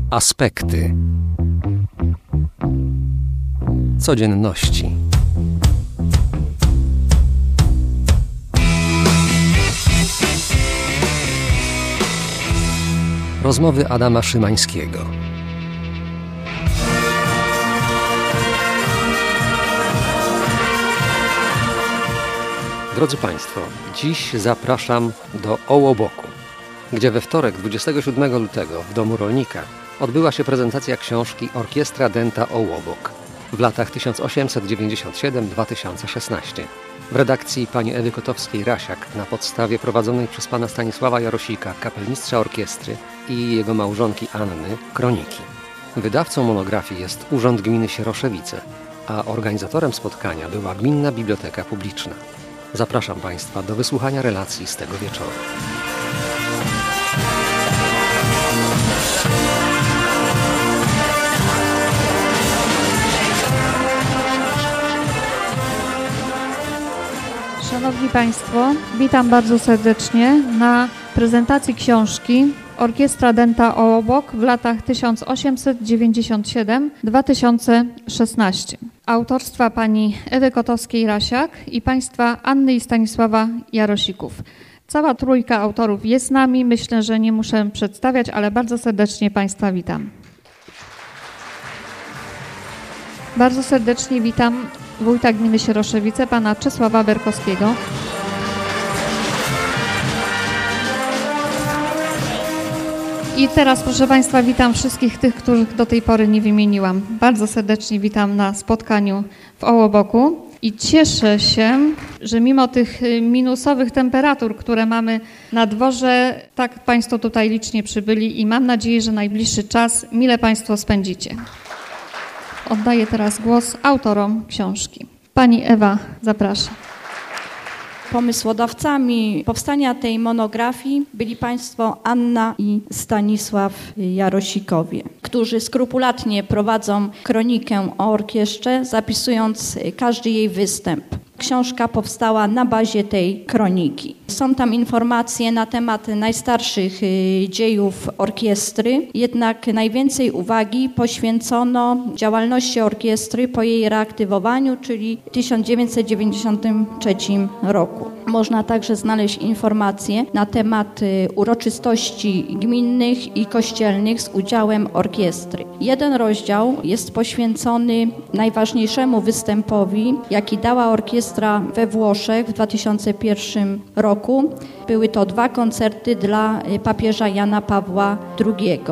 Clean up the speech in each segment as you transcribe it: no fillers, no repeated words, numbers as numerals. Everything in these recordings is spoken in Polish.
Aspekty codzienności. Rozmowy Adama Szymańskiego. Drodzy Państwo, dziś zapraszam do Ołoboku, gdzie we wtorek 27 lutego w Domu Rolnika odbyła się prezentacja książki Orkiestra Dęta Ołobok w latach 1897-2016. W redakcji pani Ewy Kotowskiej-Rasiak na podstawie prowadzonej przez pana Stanisława Jarosika, kapelmistrza orkiestry, i jego małżonki Anny kroniki. Wydawcą monografii jest Urząd Gminy Sieroszewice, a organizatorem spotkania była Gminna Biblioteka Publiczna. Zapraszam Państwa do wysłuchania relacji z tego wieczoru. Szanowni Państwo, witam bardzo serdecznie na prezentacji książki Orkiestra Dęta Ołobok w latach 1897-2016. Autorstwa pani Ewy Kotowskiej-Rasiak i państwa Anny i Stanisława Jarosików. Cała trójka autorów jest z nami. Myślę, że nie muszę przedstawiać, ale bardzo serdecznie Państwa witam. Bardzo serdecznie witam wójta gminy Sieroszewice, pana Czesława Berkowskiego. I teraz, proszę Państwa, witam wszystkich tych, których do tej pory nie wymieniłam. Bardzo serdecznie witam na spotkaniu w Ołoboku i cieszę się, że mimo tych minusowych temperatur, które mamy na dworze, tak Państwo tutaj licznie przybyli i mam nadzieję, że najbliższy czas mile Państwo spędzicie. Oddaję teraz głos autorom książki. Pani Ewa, zapraszam. Pomysłodawcami powstania tej monografii byli Państwo Anna i Stanisław Jarosikowie, którzy skrupulatnie prowadzą kronikę o orkiestrze, zapisując każdy jej występ. Książka powstała na bazie tej kroniki. Są tam informacje na temat najstarszych dziejów orkiestry, jednak najwięcej uwagi poświęcono działalności orkiestry po jej reaktywowaniu, czyli w 1993 roku. Można także znaleźć informacje na temat uroczystości gminnych i kościelnych z udziałem orkiestry. Jeden rozdział jest poświęcony najważniejszemu występowi, jaki dała orkiestra we Włoszech w 2001 roku. Były to 2 koncerty dla papieża Jana Pawła II.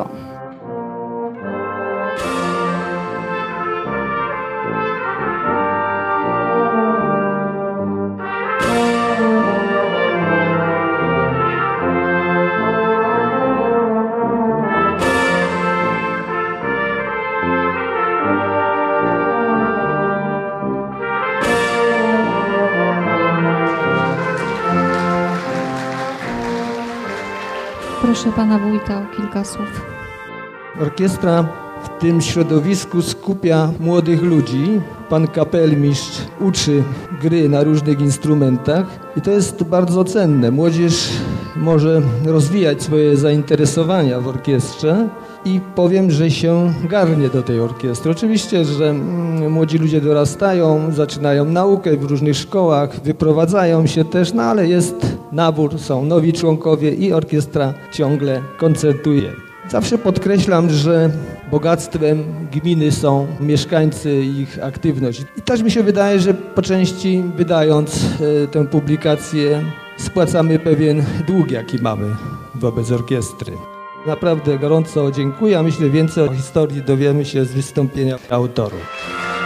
Proszę pana wójta o kilka słów. Orkiestra w tym środowisku skupia młodych ludzi. Pan kapelmistrz uczy gry na różnych instrumentach i to jest bardzo cenne. Młodzież może rozwijać swoje zainteresowania w orkiestrze i powiem, że się garnie do tej orkiestry. Oczywiście, że młodzi ludzie dorastają, zaczynają naukę w różnych szkołach, wyprowadzają się też, no ale jest nabór, są nowi członkowie i orkiestra ciągle koncertuje. Zawsze podkreślam, że bogactwem gminy są mieszkańcy i ich aktywność. I też mi się wydaje, że po części wydając tę publikację spłacamy pewien dług, jaki mamy wobec orkiestry. Naprawdę gorąco dziękuję, a myślę, więcej o historii dowiemy się z wystąpienia autorów.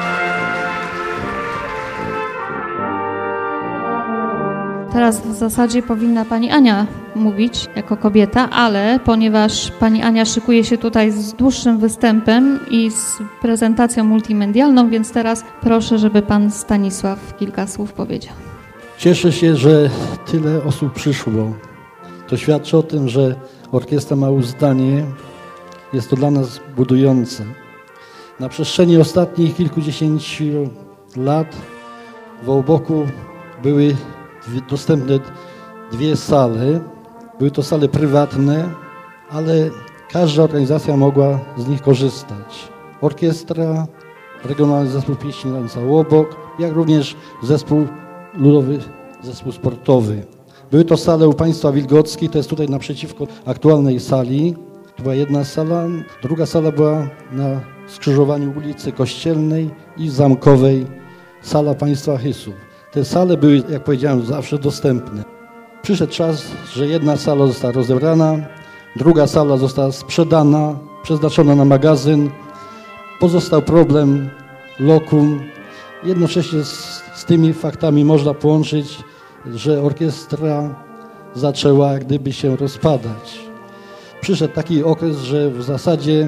Teraz w zasadzie powinna pani Ania mówić jako kobieta, ale ponieważ pani Ania szykuje się tutaj z dłuższym występem i z prezentacją multimedialną, więc teraz proszę, żeby pan Stanisław kilka słów powiedział. Cieszę się, że tyle osób przyszło. To świadczy o tym, że orkiestra ma uznanie. Jest to dla nas budujące. Na przestrzeni ostatnich kilkudziesięciu lat w Ołoboku były dostępne 2 sale. Były to sale prywatne, ale Każda organizacja mogła z nich korzystać. Orkiestra, regionalny zespół pieśni tańca Łobok, jak również zespół ludowy, zespół sportowy. Były to sale u państwa Wilgockiej, to jest tutaj naprzeciwko aktualnej sali. To była jedna sala, druga sala była na skrzyżowaniu ulicy Kościelnej i Zamkowej, sala państwa Hysów. Te sale były, jak powiedziałem, zawsze dostępne. Przyszedł czas, że jedna sala została rozebrana, druga sala została sprzedana, przeznaczona na magazyn. Pozostał problem lokum. Jednocześnie z tymi faktami można połączyć, że orkiestra zaczęła jak gdyby się rozpadać. Przyszedł taki okres, że w zasadzie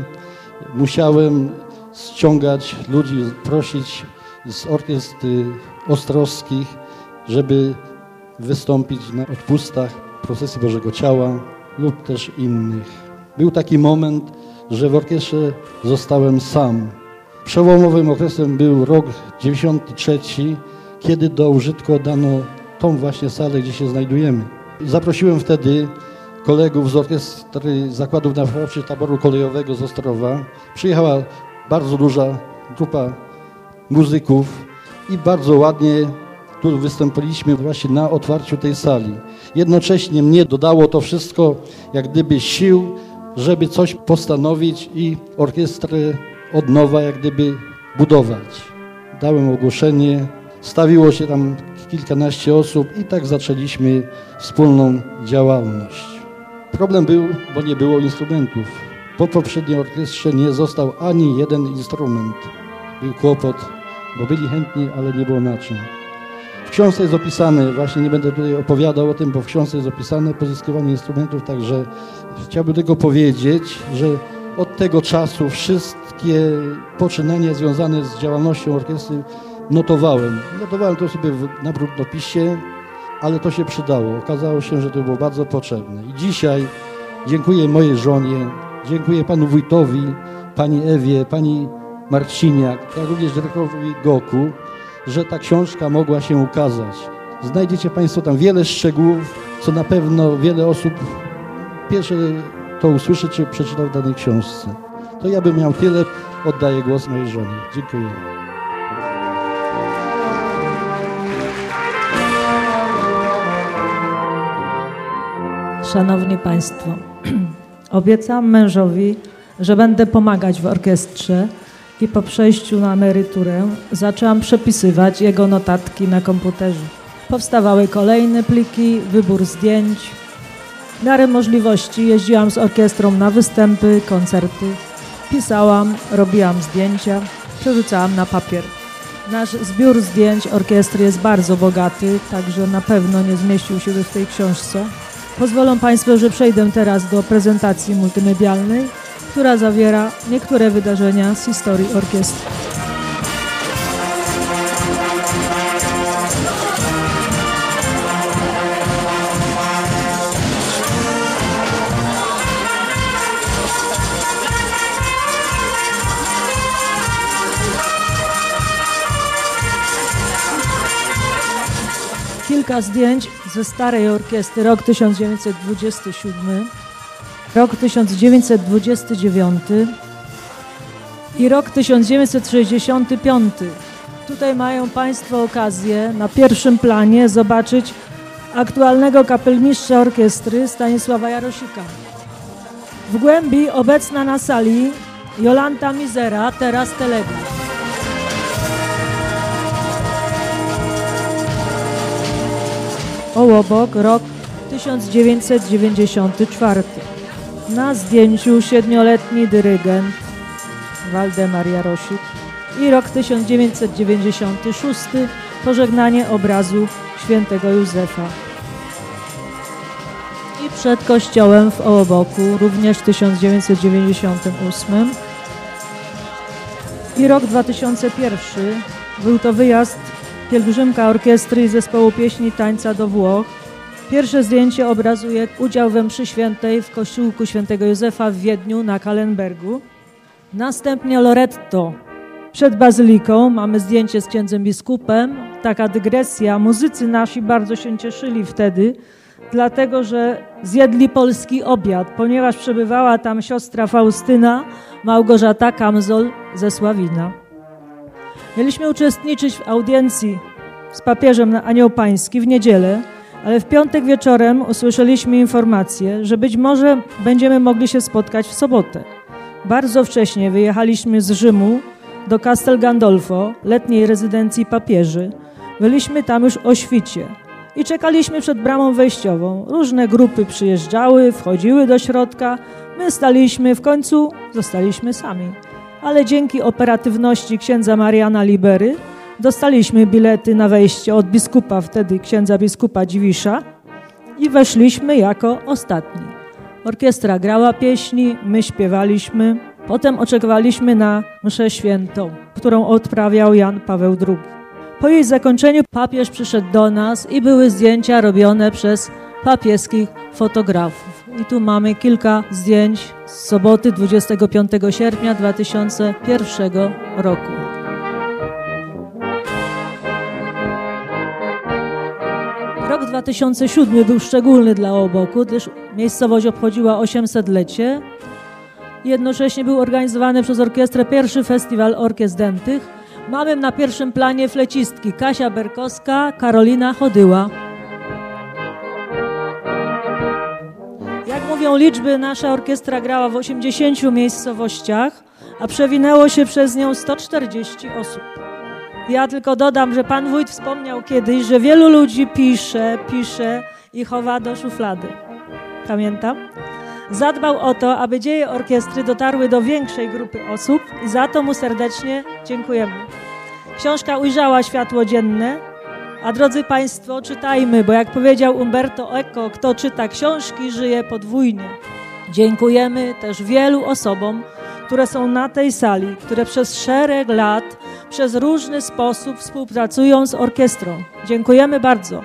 musiałem ściągać ludzi, prosić z orkiestr ostrowskich, żeby wystąpić na odpustach Procesji Bożego Ciała lub też innych. Był taki moment, że w orkiestrze zostałem sam. Przełomowym okresem był rok 93, kiedy do użytku oddano tą właśnie salę, gdzie się znajdujemy. Zaprosiłem wtedy kolegów z orkiestry Zakładów Naprawczych Taboru Kolejowego z Ostrowa. Przyjechała bardzo duża grupa muzyków i bardzo ładnie tu wystąpiliśmy właśnie na otwarciu tej sali. Jednocześnie mnie dodało to wszystko jak gdyby sił, żeby coś postanowić i orkiestrę od nowa jak gdyby budować. Dałem ogłoszenie, stawiło się tam kilkanaście osób i tak zaczęliśmy wspólną działalność. Problem był, bo nie było instrumentów. Po poprzedniej orkiestrze nie został ani jeden instrument. Był kłopot, bo byli chętni, ale nie było na czym. W książce jest opisane, właśnie nie będę tutaj opowiadał o tym, bo w książce jest opisane pozyskiwanie instrumentów, także chciałbym tylko powiedzieć, że od tego czasu wszystkie poczynania związane z działalnością orkiestry notowałem. Notowałem to sobie na brudnopisie, ale to się przydało. Okazało się, że to było bardzo potrzebne. I dzisiaj dziękuję mojej żonie, dziękuję panu wójtowi, pani Ewie, pani Marciniak, jak również dyrektorowi GOK-u, że ta książka mogła się ukazać. Znajdziecie państwo tam wiele szczegółów, co na pewno wiele osób pierwsze to usłyszy, czy przeczyta w danej książce. To ja bym miał tyle, oddaję głos mojej żonie. Dziękuję. Szanowni Państwo, obiecałam mężowi, że będę pomagać w orkiestrze i po przejściu na emeryturę zaczęłam przepisywać jego notatki na komputerze. Powstawały kolejne pliki, wybór zdjęć. W miarę możliwości jeździłam z orkiestrą na występy, koncerty. Pisałam, robiłam zdjęcia, przerzucałam na papier. Nasz zbiór zdjęć orkiestry jest bardzo bogaty, także na pewno nie zmieścił się w tej książce. Pozwolą Państwo, że przejdę teraz do prezentacji multimedialnej, która zawiera niektóre wydarzenia z historii orkiestry. Kilka zdjęć ze starej orkiestry, rok 1927, rok 1929 i rok 1965. Tutaj mają Państwo okazję na pierwszym planie zobaczyć aktualnego kapelmistrza orkiestry Stanisława Jarosika. W głębi obecna na sali Jolanta Mizera, teraz telegraf. Ołobok, rok 1994. Na zdjęciu 7-letni dyrygent Waldemar Jarosik i rok 1996. Pożegnanie obrazu świętego Józefa. I przed kościołem w Ołoboku, również w 1998. I rok 2001. Był to wyjazd pielgrzymka orkiestry i zespołu pieśni tańca do Włoch. Pierwsze zdjęcie obrazuje udział we mszy świętej w kościółku świętego Józefa w Wiedniu na Kallenbergu. Następnie Loretto. Przed bazyliką mamy zdjęcie z księdzem biskupem. Taka dygresja. Muzycy nasi bardzo się cieszyli wtedy, dlatego że zjedli polski obiad, ponieważ przebywała tam siostra Faustyna Małgorzata Kamzol ze Sławina. Mieliśmy uczestniczyć w audiencji z papieżem na Anioł Pański w niedzielę, ale w piątek wieczorem usłyszeliśmy informację, że być może będziemy mogli się spotkać w sobotę. Bardzo wcześnie wyjechaliśmy z Rzymu do Castel Gandolfo, letniej rezydencji papieży. Byliśmy tam już o świcie i czekaliśmy przed bramą wejściową. Różne grupy przyjeżdżały, wchodziły do środka. My staliśmy, w końcu zostaliśmy sami. Ale dzięki operatywności księdza Mariana Libery dostaliśmy bilety na wejście od biskupa, wtedy księdza biskupa Dziwisza, i weszliśmy jako ostatni. Orkiestra grała pieśni, my śpiewaliśmy. Potem oczekiwaliśmy na mszę świętą, którą odprawiał Jan Paweł II. Po jej zakończeniu papież przyszedł do nas i były zdjęcia robione przez papieskich fotografów. I tu mamy kilka zdjęć z soboty 25 sierpnia 2001 roku. Rok 2007 był szczególny dla Ołoboku, gdyż miejscowość obchodziła 800-lecie. Jednocześnie był organizowany przez orkiestrę pierwszy festiwal orkiestr dętych. Mamy na pierwszym planie flecistki Kasia Berkowska, Karolina Chodyła. Jak mówią liczby, nasza orkiestra grała w 80 miejscowościach, a przewinęło się przez nią 140 osób. Ja tylko dodam, że pan wójt wspomniał kiedyś, że wielu ludzi pisze i chowa do szuflady. Pamiętam? Zadbał o to, aby dzieje orkiestry dotarły do większej grupy osób i za to mu serdecznie dziękujemy. Książka ujrzała światło dzienne, a drodzy Państwo, czytajmy, bo jak powiedział Umberto Eco, kto czyta książki, żyje podwójnie. Dziękujemy też wielu osobom, które są na tej sali, które przez szereg lat, przez różny sposób współpracują z orkiestrą. Dziękujemy bardzo.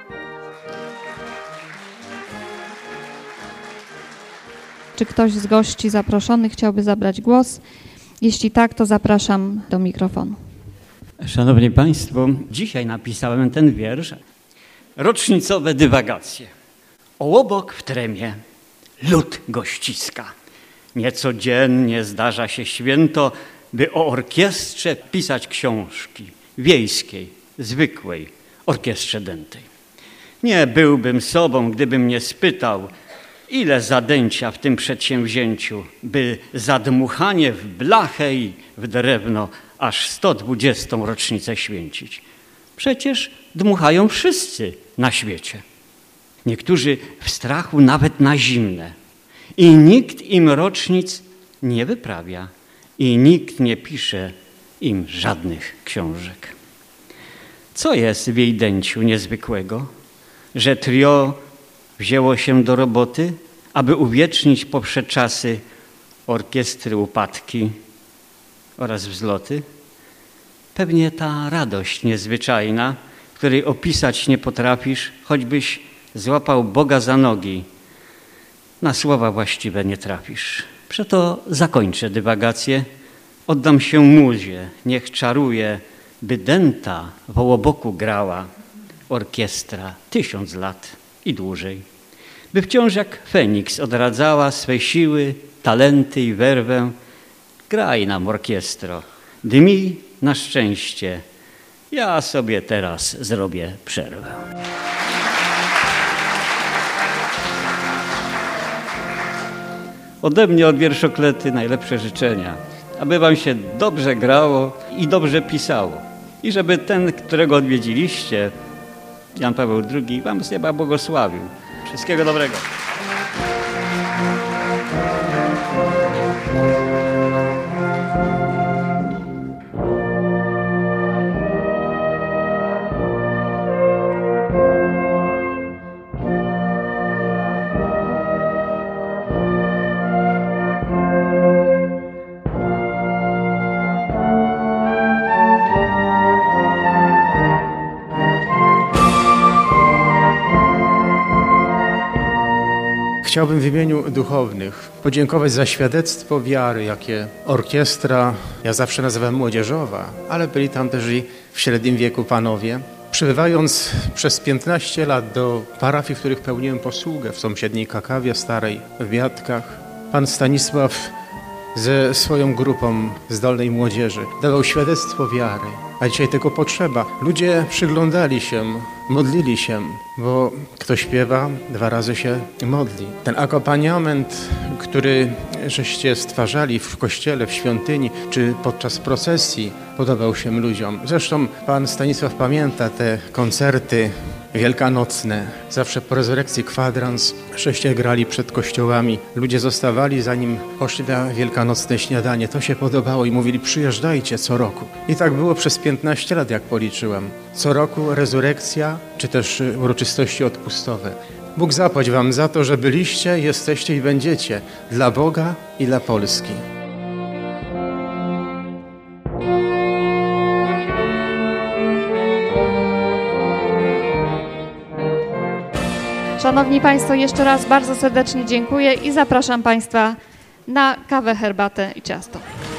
Czy ktoś z gości zaproszonych chciałby zabrać głos? Jeśli tak, to zapraszam do mikrofonu. Szanowni Państwo, dzisiaj napisałem ten wiersz. Rocznicowe dywagacje. Ołobok w tremie, lud go ściska. Niecodziennie zdarza się święto, by o orkiestrze pisać książki. Wiejskiej, zwykłej orkiestrze dętej. Nie byłbym sobą, gdybym nie spytał, ile zadęcia w tym przedsięwzięciu, by zadmuchanie w blachę i w drewno aż 120. rocznicę święcić. Przecież dmuchają wszyscy na świecie. Niektórzy w strachu nawet na zimne. I nikt im rocznic nie wyprawia. I nikt nie pisze im żadnych książek. Co jest w jej dęciu niezwykłego, że trio wzięło się do roboty, aby uwiecznić poprzez czasy orkiestry upadki oraz wzloty? Pewnie ta radość niezwyczajna, której opisać nie potrafisz, choćbyś złapał Boga za nogi, na słowa właściwe nie trafisz. Przeto zakończę dywagację, oddam się muzie, niech czaruje, by dęta w Ołoboku grała orkiestra 1000 lat i dłużej. By wciąż jak Feniks odradzała swe siły, talenty i werwę. Graj nam, orkiestro, dmi na szczęście. Ja sobie teraz zrobię przerwę. Ode mnie, od wierszoklety, najlepsze życzenia, aby wam się dobrze grało i dobrze pisało. I żeby ten, którego odwiedziliście, Jan Paweł II, wam z nieba błogosławił. Wszystkiego dobrego. Chciałbym w imieniu duchownych podziękować za świadectwo wiary, jakie orkiestra, ja zawsze nazywam młodzieżowa, ale byli tam też i w średnim wieku panowie, Przybywając przez 15 lat do parafii, w których pełniłem posługę, w sąsiedniej Kakawie Starej, w Biatkach, pan Stanisław ze swoją grupą zdolnej młodzieży dawał świadectwo wiary, a dzisiaj tego potrzeba. Ludzie przyglądali się, modlili się, bo kto śpiewa, 2 razy się modli. Ten akompaniament, który żeście stwarzali w kościele, w świątyni, czy podczas procesji, podobał się ludziom. Zresztą pan Stanisław pamięta te koncerty wielkanocne. Zawsze po rezurekcji kwadrans żeście grali przed kościołami. Ludzie zostawali, zanim poszli na wielkanocne śniadanie. To się podobało i mówili, przyjeżdżajcie co roku. I tak było przez 15 lat, jak policzyłem. Co roku rezurekcja, czy też uroczystości odpustowe. Bóg zapłać wam za to, że byliście, jesteście i będziecie dla Boga i dla Polski. Szanowni Państwo, jeszcze raz bardzo serdecznie dziękuję i zapraszam Państwa na kawę, herbatę i ciasto.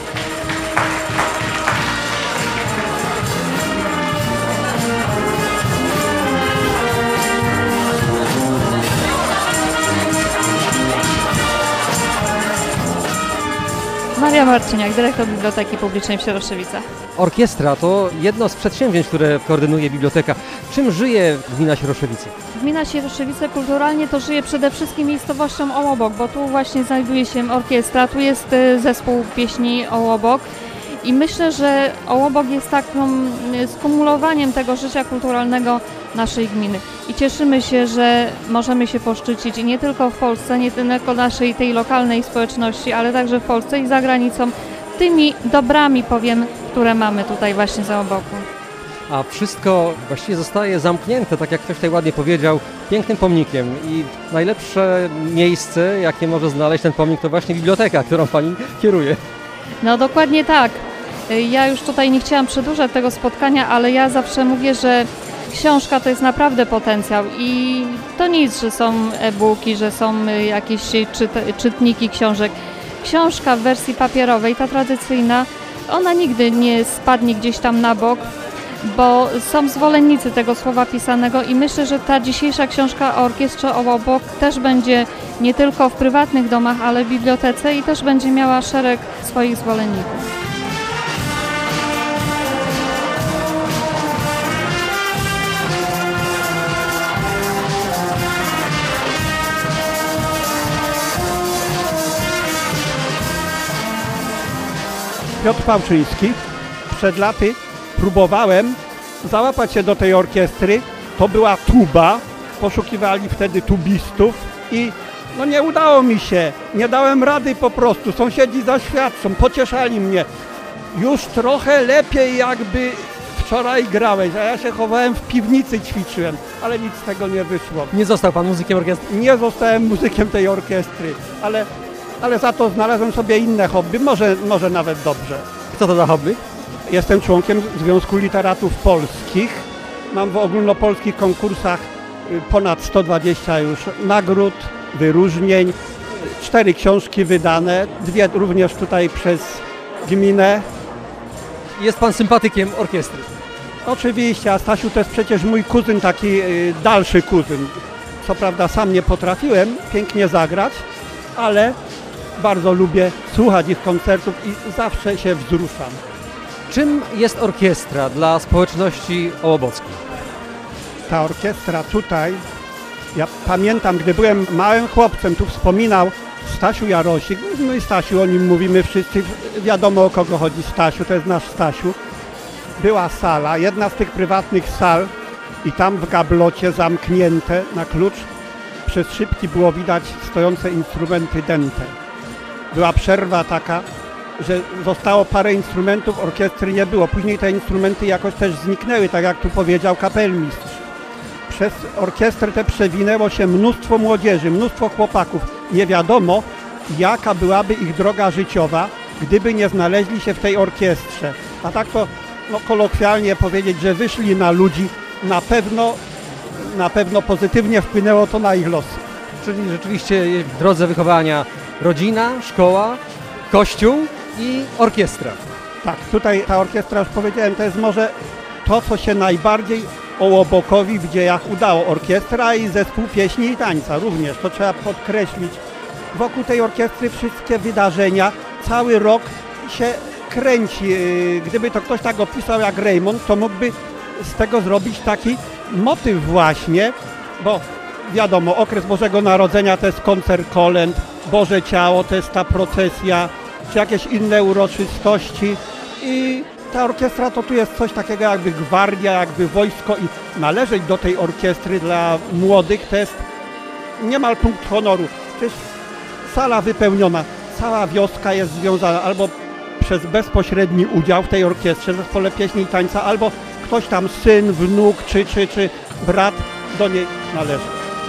Maria Marciniak, dyrektor Biblioteki Publicznej w Sieroszewicach. Orkiestra to jedno z przedsięwzięć, które koordynuje biblioteka. Czym żyje gmina Sieroszewice? Gmina Sieroszewice kulturalnie to żyje przede wszystkim miejscowością Ołobok, bo tu właśnie znajduje się orkiestra, tu jest zespół pieśni Ołobok i myślę, że Ołobok jest takim skumulowaniem tego życia kulturalnego naszej gminy. I cieszymy się, że możemy się poszczycić nie tylko w Polsce, nie tylko naszej tej lokalnej społeczności, ale także w Polsce i za granicą tymi dobrami, powiem, które mamy tutaj właśnie za Ołoboku. A wszystko właściwie zostaje zamknięte, tak jak ktoś tutaj ładnie powiedział, pięknym pomnikiem i najlepsze miejsce, jakie może znaleźć ten pomnik, to właśnie biblioteka, którą pani kieruje. No dokładnie tak. Ja już tutaj nie chciałam przedłużać tego spotkania, ale ja zawsze mówię, że książka to jest naprawdę potencjał i to nic, że są e-booki, że są jakieś czytniki książek. Książka w wersji papierowej, ta tradycyjna, ona nigdy nie spadnie gdzieś tam na bok, bo są zwolennicy tego słowa pisanego i myślę, że ta dzisiejsza książka o orkiestrze Ołobok też będzie nie tylko w prywatnych domach, ale w bibliotece i też będzie miała szereg swoich zwolenników. Piotr Pałczyński. Przed laty próbowałem załapać się do tej orkiestry. To była tuba. Poszukiwali wtedy tubistów i no nie udało mi się. Nie dałem rady po prostu. Sąsiedzi zaświadczą, pocieszali mnie. Już trochę lepiej jakby wczoraj grałeś, a ja się chowałem w piwnicy, ćwiczyłem, ale nic z tego nie wyszło. Nie został pan muzykiem orkiestry? Nie zostałem muzykiem tej orkiestry, ale za to znalazłem sobie inne hobby, może nawet dobrze. Co to za hobby? Jestem członkiem Związku Literatów Polskich. Mam w ogólnopolskich konkursach ponad 120 już nagród, wyróżnień, 4 książki wydane, 2 również tutaj przez gminę. Jest pan sympatykiem orkiestry? Oczywiście, a Stasiu to jest przecież mój kuzyn, taki dalszy kuzyn. Co prawda sam nie potrafiłem pięknie zagrać, ale bardzo lubię słuchać ich koncertów i zawsze się wzruszam. Czym jest orkiestra dla społeczności ołobockiej? Ta orkiestra tutaj, ja pamiętam, gdy byłem małym chłopcem, tu wspominał Stasiu Jarosik, no i Stasiu, o nim mówimy wszyscy, wiadomo o kogo chodzi Stasiu, to jest nasz Stasiu. Była sala, jedna z tych prywatnych sal i tam w gablocie zamknięte na klucz przez szybki było widać stojące instrumenty dęte. Była przerwa taka, że zostało parę instrumentów, orkiestry nie było. Później te instrumenty jakoś też zniknęły, tak jak tu powiedział kapelmistrz. Przez orkiestrę te przewinęło się mnóstwo młodzieży, mnóstwo chłopaków. Nie wiadomo, jaka byłaby ich droga życiowa, gdyby nie znaleźli się w tej orkiestrze. A tak to kolokwialnie powiedzieć, że wyszli na ludzi, na pewno pozytywnie wpłynęło to na ich losy. Czyli rzeczywiście w drodze wychowania rodzina, szkoła, kościół i orkiestra. Tak, tutaj ta orkiestra, już powiedziałem, to jest może to, co się najbardziej Ołobokowi w dziejach udało. Orkiestra i zespół pieśni i tańca również, to trzeba podkreślić. Wokół tej orkiestry wszystkie wydarzenia, cały rok się kręci. Gdyby to ktoś tak opisał jak Raymond, to mógłby z tego zrobić taki motyw właśnie, bo wiadomo, okres Bożego Narodzenia to jest koncert kolęd, Boże Ciało to jest ta procesja, czy jakieś inne uroczystości i ta orkiestra to tu jest coś takiego jakby gwardia, jakby wojsko i należeć do tej orkiestry dla młodych to jest niemal punkt honoru. To jest sala wypełniona, cała wioska jest związana albo przez bezpośredni udział w tej orkiestrze, zespole pieśni i tańca, albo ktoś tam syn, wnuk czy brat do niej należy.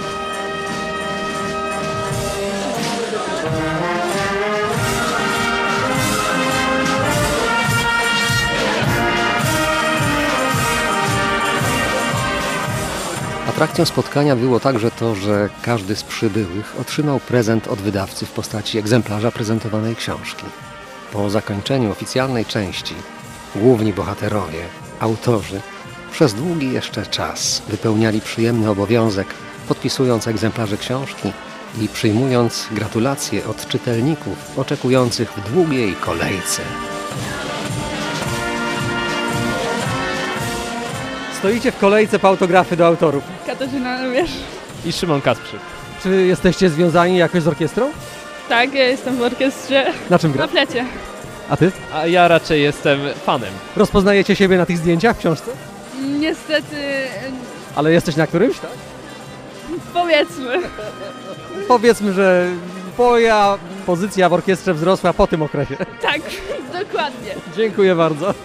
Atrakcją spotkania było także to, że każdy z przybyłych otrzymał prezent od wydawcy w postaci egzemplarza prezentowanej książki. Po zakończeniu oficjalnej części główni bohaterowie, autorzy, przez długi jeszcze czas wypełniali przyjemny obowiązek, podpisując egzemplarze książki i przyjmując gratulacje od czytelników oczekujących w długiej kolejce. Stoicie w kolejce po autografy do autorów. Katarzyna, wiesz? I Szymon Kasprzyk. Czy jesteście związani jakoś z orkiestrą? Tak, ja jestem w orkiestrze. Na czym gra? Na flecie. A ty? A ja raczej jestem fanem. Rozpoznajecie siebie na tych zdjęciach w książce? Niestety... Ale jesteś na którymś, tak? Powiedzmy. Powiedzmy, że twoja pozycja w orkiestrze wzrosła po tym okresie. Tak, dokładnie. Dziękuję bardzo.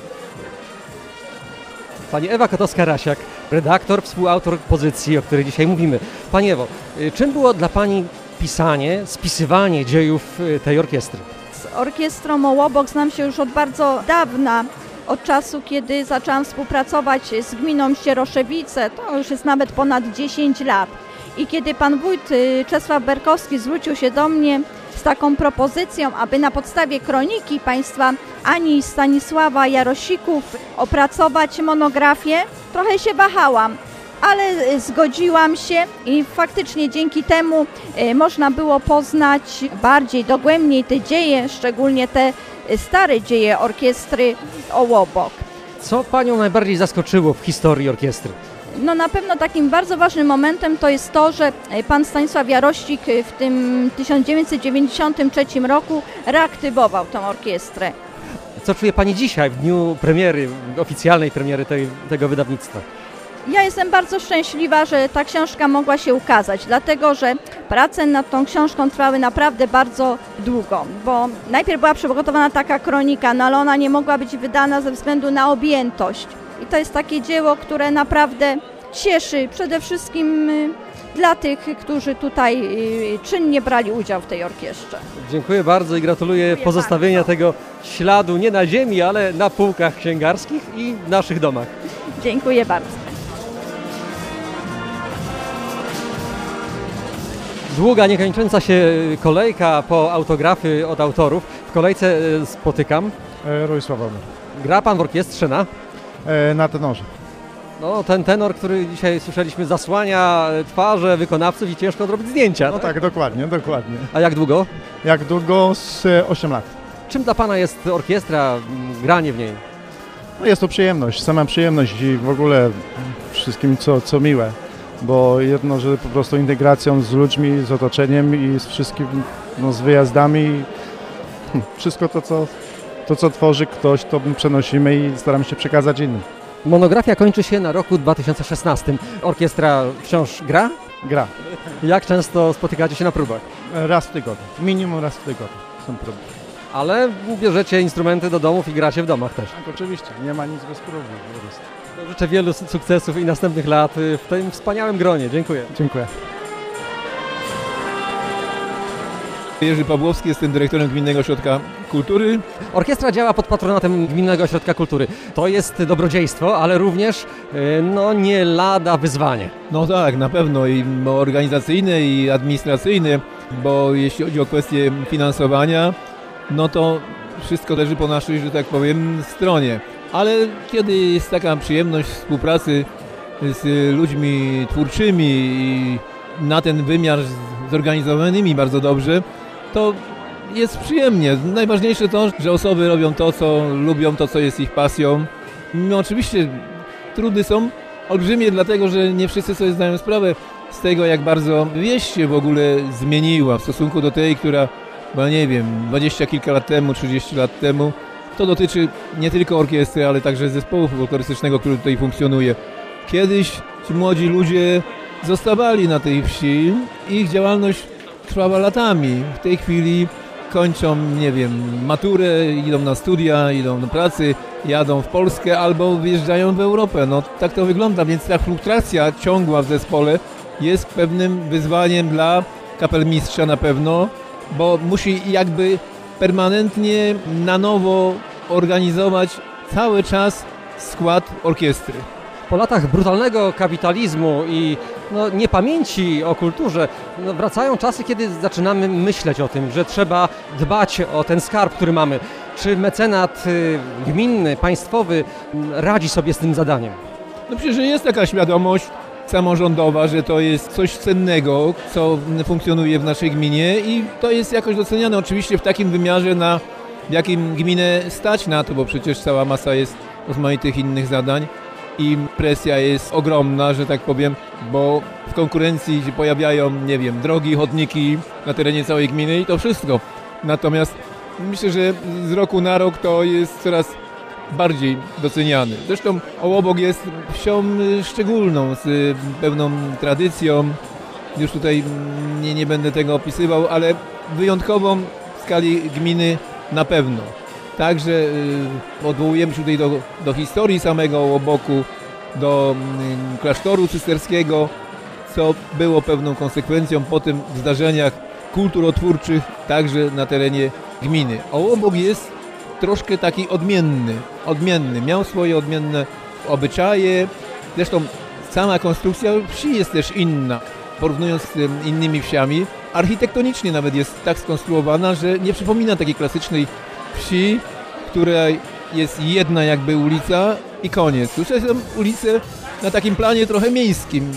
Pani Ewa Kotowska-Rasiak, redaktor, współautor pozycji, o której dzisiaj mówimy. Pani Ewo, czym było dla Pani pisanie, spisywanie dziejów tej orkiestry? Z orkiestrą Ołobok znam się już od bardzo dawna, od czasu, kiedy zaczęłam współpracować z gminą Sieroszewice, to już jest nawet ponad 10 lat. I kiedy pan wójt Czesław Berkowski zwrócił się do mnie z taką propozycją, aby na podstawie kroniki państwa Ani i Stanisława Jarosików opracować monografię, trochę się wahałam, ale zgodziłam się i faktycznie dzięki temu można było poznać bardziej dogłębniej te dzieje, szczególnie te stare dzieje orkiestry Ołobok. Co Panią najbardziej zaskoczyło w historii orkiestry? No na pewno takim bardzo ważnym momentem to jest to, że pan Stanisław Jarosik w tym 1993 roku reaktywował tę orkiestrę. Co czuje Pani dzisiaj w dniu premiery, oficjalnej premiery tego wydawnictwa? Ja jestem bardzo szczęśliwa, że ta książka mogła się ukazać, dlatego że prace nad tą książką trwały naprawdę bardzo długo, bo najpierw była przygotowana taka kronika, no ale ona nie mogła być wydana ze względu na objętość. I to jest takie dzieło, które naprawdę cieszy przede wszystkim dla tych, którzy tutaj czynnie brali udział w tej orkiestrze. Dziękuję bardzo i gratuluję pozostawienia tego śladu nie na ziemi, ale na półkach księgarskich i w naszych domach. Dziękuję bardzo. Długa, niekończąca się kolejka po autografy od autorów. W kolejce spotykam Rój Sławomir. Gra Pan w orkiestrze na? Na tenorze. No, ten tenor, który dzisiaj słyszeliśmy, zasłania twarze wykonawców i ciężko zrobić zdjęcia. No tak, dokładnie. A jak długo? Jak długo? Z 8 lat. Czym dla Pana jest orkiestra, granie w niej? No jest to przyjemność, sama przyjemność i w ogóle wszystkim co miłe. Bo jedno, że po prostu integracją z ludźmi, z otoczeniem i z wszystkim, no, z wyjazdami. Wszystko to, co tworzy ktoś, to przenosimy i staramy się przekazać innym. Monografia kończy się na roku 2016. Orkiestra wciąż gra? Gra. Jak często spotykacie się na próbach? Raz w tygodniu. Minimum raz w tygodniu są próby. Ale bierzecie instrumenty do domów i gracie w domach też? Tak, oczywiście. Nie ma nic bez próby. Życzę wielu sukcesów i następnych lat w tym wspaniałym gronie. Dziękuję. Dziękuję. Jerzy Pawłowski, jestem dyrektorem Gminnego Ośrodka Kultury. Orkiestra działa pod patronatem Gminnego Ośrodka Kultury. To jest dobrodziejstwo, ale również nie lada wyzwanie. No tak, na pewno i organizacyjne i administracyjne, bo jeśli chodzi o kwestię finansowania, no to wszystko leży po naszej, że tak powiem, stronie. Ale kiedy jest taka przyjemność współpracy z ludźmi twórczymi i na ten wymiar zorganizowanymi bardzo dobrze, to jest przyjemnie. Najważniejsze to, że osoby robią to, co lubią, to, co jest ich pasją. No oczywiście trudy są olbrzymie, dlatego że nie wszyscy sobie zdają sprawę z tego, jak bardzo wieś się w ogóle zmieniła w stosunku do tej, która, nie wiem, 20 kilka lat temu, 30 lat temu. To dotyczy nie tylko orkiestry, ale także zespołu folklorystycznego, który tutaj funkcjonuje. Kiedyś ci młodzi ludzie zostawali na tej wsi, ich działalność trwała latami. W tej chwili kończą, nie wiem, maturę, idą na studia, idą do pracy, jadą w Polskę albo wyjeżdżają w Europę. No tak to wygląda, więc ta fluktuacja ciągła w zespole jest pewnym wyzwaniem dla kapelmistrza na pewno, bo musi jakby permanentnie na nowo organizować cały czas skład orkiestry. Po latach brutalnego kapitalizmu i niepamięci o kulturze wracają czasy, kiedy zaczynamy myśleć o tym, że trzeba dbać o ten skarb, który mamy. Czy mecenat gminny, państwowy radzi sobie z tym zadaniem? No przecież jest taka świadomość samorządowa, że to jest coś cennego, co funkcjonuje w naszej gminie i to jest jakoś doceniane oczywiście w takim wymiarze, w jakim gminę stać na to, bo przecież cała masa jest rozmaitych innych zadań i presja jest ogromna, że tak powiem, bo w konkurencji się pojawiają, nie wiem, drogi, chodniki na terenie całej gminy i to wszystko. Natomiast myślę, że z roku na rok to jest coraz bardziej doceniany. Zresztą Ołobok jest wsią szczególną, z pewną tradycją. Już tutaj nie będę tego opisywał, ale wyjątkową w skali gminy na pewno. Także odwołujemy się tutaj do historii samego Ołoboku, do klasztoru cysterskiego, co było pewną konsekwencją po tym w zdarzeniach kulturotwórczych także na terenie gminy. Ołobok jest troszkę taki odmienny. Miał swoje odmienne obyczaje. Zresztą sama konstrukcja wsi jest też inna, porównując z innymi wsiami. Architektonicznie nawet jest tak skonstruowana, że nie przypomina takiej klasycznej wsi, w której jest jedna jakby ulica i koniec. Tu są ulice na takim planie trochę miejskim.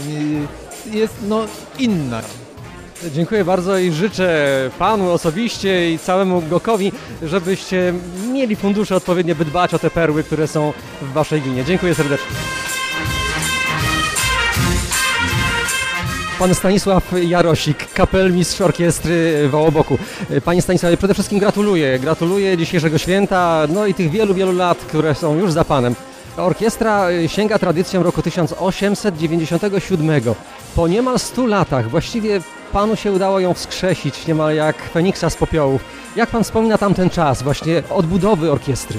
Jest inna. Dziękuję bardzo i życzę Panu osobiście i całemu GOK-owi, żebyście mieli fundusze odpowiednie, by dbać o te perły, które są w Waszej gminie. Dziękuję serdecznie. Pan Stanisław Jarosik, kapelmistrz orkiestry w Ołoboku. Panie Stanisławie, przede wszystkim gratuluję. Gratuluję dzisiejszego święta, i tych wielu, wielu lat, które są już za Panem. Orkiestra sięga tradycją roku 1897. Po niemal 100 latach właściwie Panu się udało ją wskrzesić, niemal jak Feniksa z popiołów. Jak Pan wspomina tamten czas właśnie odbudowy orkiestry?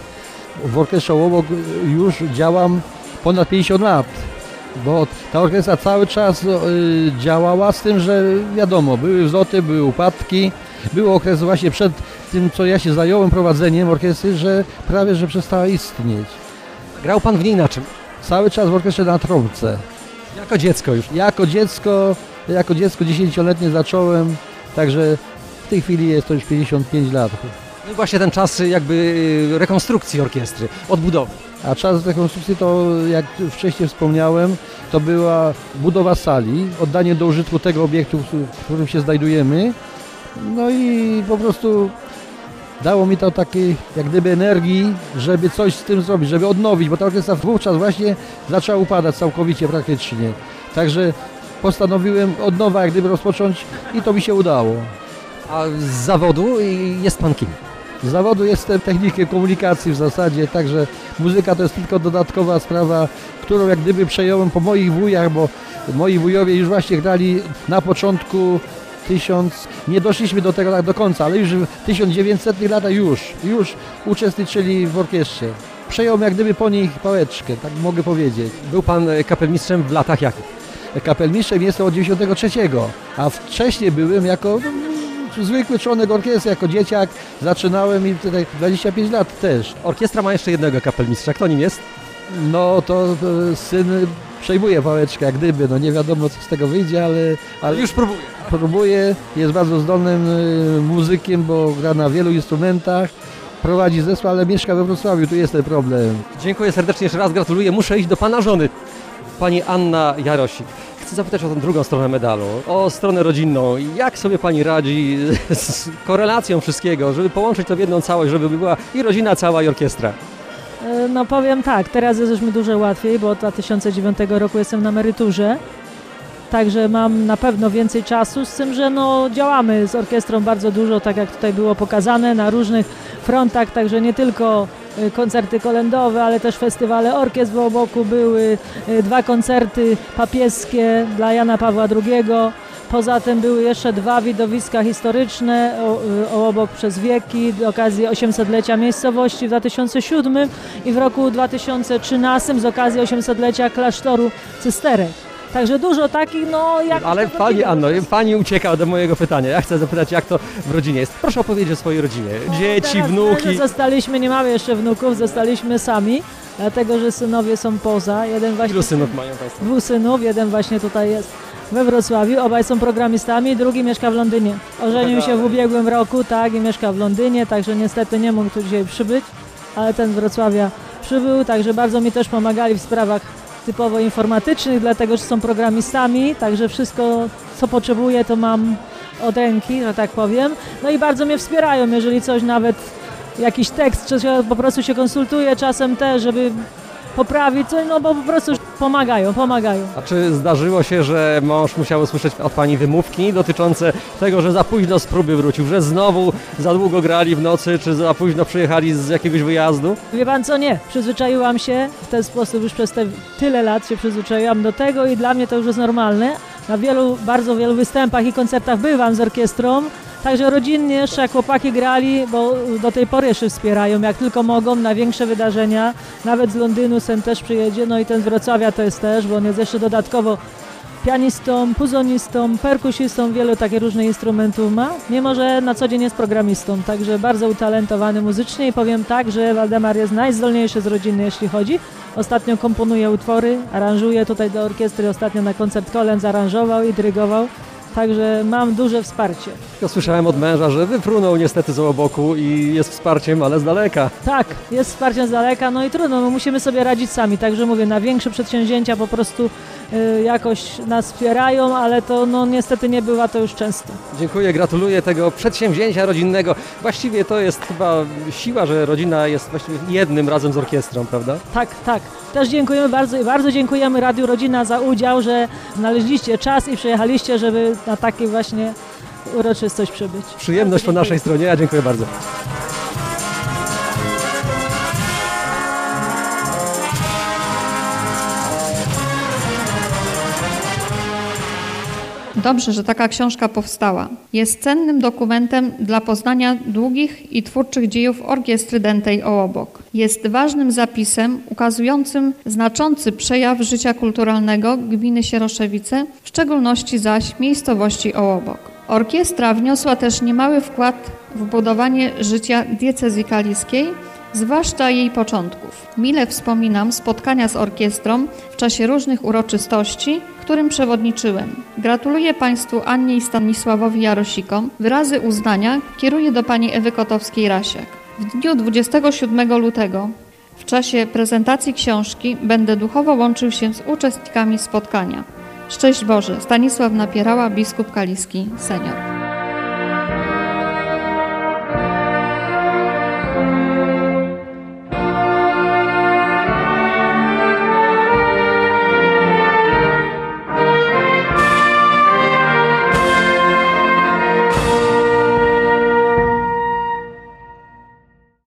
W orkiestrze Ołobok już działam ponad 50 lat, bo ta orkiestra cały czas działała, z tym, że wiadomo, były wzloty, były upadki. Był okres właśnie przed tym, co ja się zająłem prowadzeniem orkiestry, że prawie że przestała istnieć. Grał Pan w niej na czym? Cały czas w orkiestrze na trąbce. Jako dziecko już? Jako dziecko 10-letnie zacząłem, także w tej chwili jest to już 55 lat. No i właśnie ten czas jakby rekonstrukcji orkiestry, odbudowy. A czas rekonstrukcji to, jak wcześniej wspomniałem, to była budowa sali, oddanie do użytku tego obiektu, w którym się znajdujemy. No i po prostu dało mi to takiej jak gdyby energii, żeby coś z tym zrobić, żeby odnowić, bo ta orkiestra wówczas właśnie zaczęła upadać całkowicie praktycznie. Także postanowiłem od nowa jak gdyby rozpocząć i to mi się udało. A z zawodu jest Pan kim? Z zawodu jestem technikiem komunikacji w zasadzie, także muzyka to jest tylko dodatkowa sprawa, którą jak gdyby przejąłem po moich wujach, bo moi wujowie już właśnie grali na początku nie doszliśmy do tego tak do końca, ale już w 1900 latach już uczestniczyli w orkiestrze. Przejąłem jak gdyby po nich pałeczkę, tak mogę powiedzieć. Był Pan kapelmistrzem w latach jakich? Kapelmistrzem jestem od 93, a wcześniej byłem jako zwykły członek orkiestry, jako dzieciak. Zaczynałem i tutaj 25 lat też. Orkiestra ma jeszcze jednego kapelmistrza. Kto nim jest? No to syn przejmuje pałeczkę, jak gdyby. Nie wiadomo, co z tego wyjdzie, ale już próbuje. Próbuje, jest bardzo zdolnym muzykiem, bo gra na wielu instrumentach. Prowadzi zespół, ale mieszka we Wrocławiu, tu jest ten problem. Dziękuję serdecznie, jeszcze raz gratuluję. Muszę iść do Pana żony. Pani Anna Jarosik. Chcę zapytać o tę drugą stronę medalu, o stronę rodzinną. Jak sobie Pani radzi z korelacją wszystkiego, żeby połączyć to w jedną całość, żeby była i rodzina cała, i orkiestra? No powiem tak, teraz jest już mi dużo łatwiej, bo od 2009 roku jestem na emeryturze. Także mam na pewno więcej czasu, z tym, że działamy z orkiestrą bardzo dużo, tak jak tutaj było pokazane, na różnych frontach, także nie tylko koncerty kolędowe, ale też festiwale orkiestr w Ołoboku, były 2 koncerty papieskie dla Jana Pawła II, poza tym były jeszcze 2 widowiska historyczne, Ołobok przez wieki, z okazji 800-lecia miejscowości w 2007 i w roku 2013 z okazji 800-lecia klasztoru Cysterek. Także dużo takich, Ale Pani Anno, Pani ucieka do mojego pytania. Ja chcę zapytać, jak to w rodzinie jest. Proszę opowiedzieć o swojej rodzinie. Dzieci, wnuki. Zostaliśmy, nie mamy jeszcze wnuków, zostaliśmy sami, dlatego że synowie są poza. Ilu synów mają Państwo? 2 synów, jeden właśnie tutaj jest we Wrocławiu, obaj są programistami, drugi mieszka w Londynie. Ożenił się w ubiegłym roku, tak, i mieszka w Londynie, także niestety nie mógł tu dzisiaj przybyć, ale ten z Wrocławia przybył, także bardzo mi też pomagali w sprawach typowo informatycznych, dlatego że są programistami, także wszystko, co potrzebuję, to mam od ręki, że tak powiem. No i bardzo mnie wspierają, jeżeli coś, nawet jakiś tekst, czy po prostu się konsultuję czasem też, żeby poprawić coś, bo po prostu pomagają. A czy zdarzyło się, że mąż musiał usłyszeć od Pani wymówki dotyczące tego, że za późno z próby wrócił, że znowu za długo grali w nocy, czy za późno przyjechali z jakiegoś wyjazdu? Wie Pan co, nie. Przyzwyczaiłam się w ten sposób, już przez tyle lat się przyzwyczaiłam do tego i dla mnie to już jest normalne. Na bardzo wielu występach i koncertach bywam z orkiestrą, także rodzinnie jeszcze jak chłopaki grali, bo do tej pory jeszcze wspierają, jak tylko mogą, na większe wydarzenia. Nawet z Londynu sen też przyjedzie, i ten z Wrocławia to jest też, bo on jest jeszcze dodatkowo pianistą, puzonistą, perkusistą, wielu takich różnych instrumentów ma, mimo że na co dzień jest programistą, także bardzo utalentowany muzycznie i powiem tak, że Waldemar jest najzdolniejszy z rodziny, jeśli chodzi. Ostatnio komponuje utwory, aranżuje tutaj do orkiestry, ostatnio na koncert kolęd zaaranżował i dyrygował. Także mam duże wsparcie. Ja słyszałem od męża, że wyfrunął niestety z Ołoboku i jest wsparciem, ale z daleka. Tak, jest wsparciem z daleka, i trudno, musimy sobie radzić sami. Także mówię, na większe przedsięwzięcia po prostu jakoś nas wspierają, ale to niestety nie bywa to już często. Dziękuję, gratuluję tego przedsięwzięcia rodzinnego. Właściwie to jest chyba siła, że rodzina jest właściwie jednym razem z orkiestrą, prawda? Tak. Też dziękujemy bardzo i bardzo dziękujemy Radiu Rodzina za udział, że znaleźliście czas i przyjechaliście, żeby na takiej właśnie uroczystość przybyć. Przyjemność po naszej stronie, ja dziękuję bardzo. Dobrze, że taka książka powstała. Jest cennym dokumentem dla poznania długich i twórczych dziejów orkiestry dętej Ołobok. Jest ważnym zapisem ukazującym znaczący przejaw życia kulturalnego gminy Sieroszewice, w szczególności zaś miejscowości Ołobok. Orkiestra wniosła też niemały wkład w budowanie życia diecezji kaliskiej, zwłaszcza jej początków. Mile wspominam spotkania z orkiestrą w czasie różnych uroczystości, którym przewodniczyłem. Gratuluję Państwu Annie i Stanisławowi Jarosikom. Wyrazy uznania kieruję do Pani Ewy Kotowskiej-Rasiak. W dniu 27 lutego w czasie prezentacji książki będę duchowo łączył się z uczestnikami spotkania. Szczęść Boże, Stanisław Napierała, biskup kaliski senior.